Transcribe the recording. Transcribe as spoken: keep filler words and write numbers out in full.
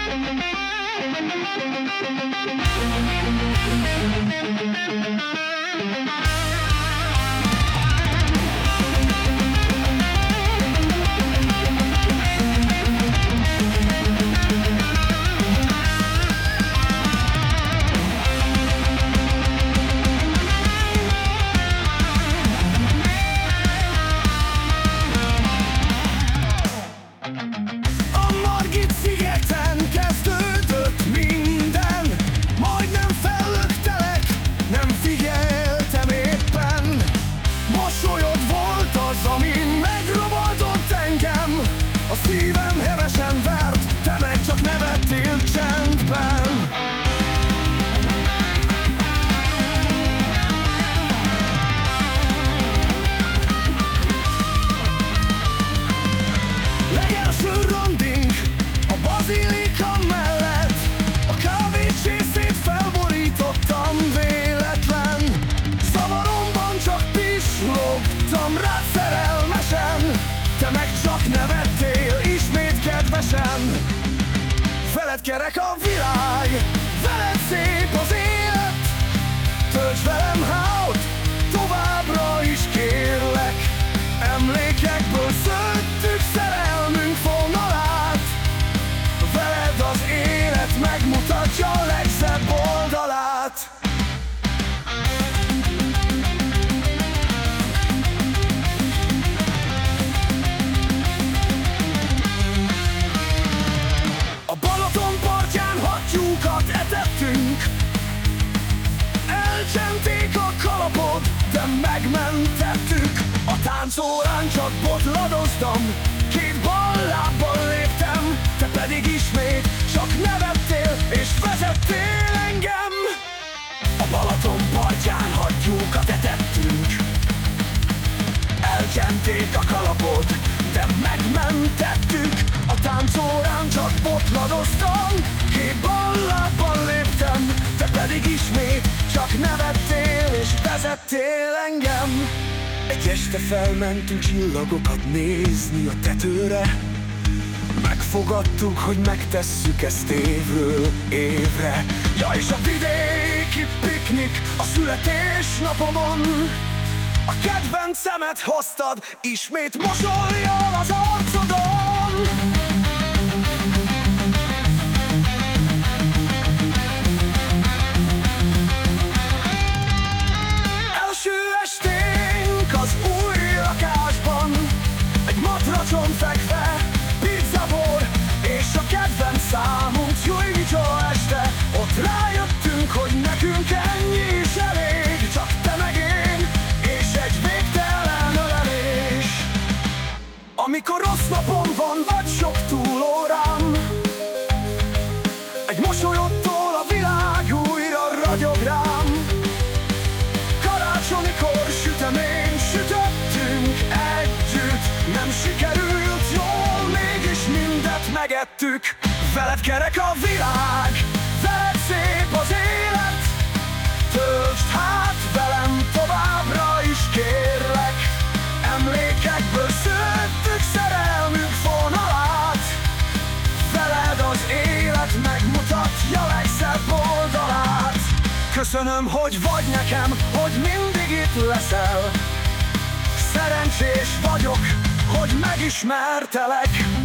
A szívem hevesen vert, te meg csak nevettél csendben. Legelső randink a bazilika mellett, a kávécsészét felborítottam véletlen. Zavaromban csak pislogtam rád szerelmesen, te meg csak nevettél ismét kedvesen. Veled kerek a világ, veled szép az élet. Tölts velem hát, továbbra is kérlek. Emlékekből szőttük szerelmünk vonalát. Veled az élet megmutatja a legszebb oldalát. Elcsenték a kalapod, de megmentettük. A táncórán csak botladoztam, két ballábbal léptem, te pedig ismét csak nevettél és vezettél engem. A Balaton partján hattyúkat etettünk. Elcsenték a kalapod, de megmentettük. A táncórán csak botladoztam, két ballábbal léptem, te pedig ismét csak nevettél és vezettél engem. Egy este felmentünk csillagokat nézni a tetőre. Megfogadtuk, hogy megtesszük ezt évről évre. Ja, és a vidéki piknik a születésnapomon, a kedvencemet hoztad, ismét mosollyal az arcodon. Első esténk az új lakásban, egy matracon fekve, pizzabor és a kedvenc számunk Júj Micsoda este. Ott rájöttünk, hogy nekünk ennyi is elég, csak te meg én és egy végtelen ölelés. Amikor rossz napom van, vagy sok túlórám, egy mosolyodtól a világ újra ragyog rám. Karácsonykor süteményt sütöttünk együtt, nem sikerült jól, mégis mindet megettük. Veled kerek a világ, veled szép az élet. Töltsd hát velem továbbra is kérlek. Emlékekből szőttük szerelmünk vonalát. Veled az élet megmutatja legszebb oldalát. Köszönöm, hogy vagy nekem, hogy mindig itt leszel. Szerencsés vagyok, hogy megismertelek.